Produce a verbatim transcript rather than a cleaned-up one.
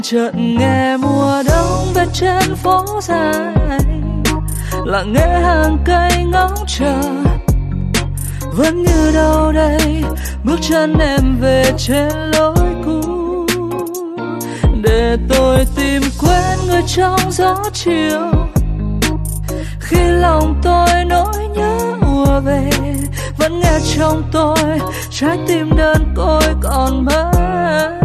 chợt nghe mùa đông bên trên phố dài, lặng nghe hàng cây ngóng chờ, vẫn như đâu đây bước chân em về trên lối cũ, để tôi tìm quên người trong gió chiều. Khi lòng tôi nỗi nhớ ùa về, vẫn nghe trong tôi trái tim đơn côi còn mơ.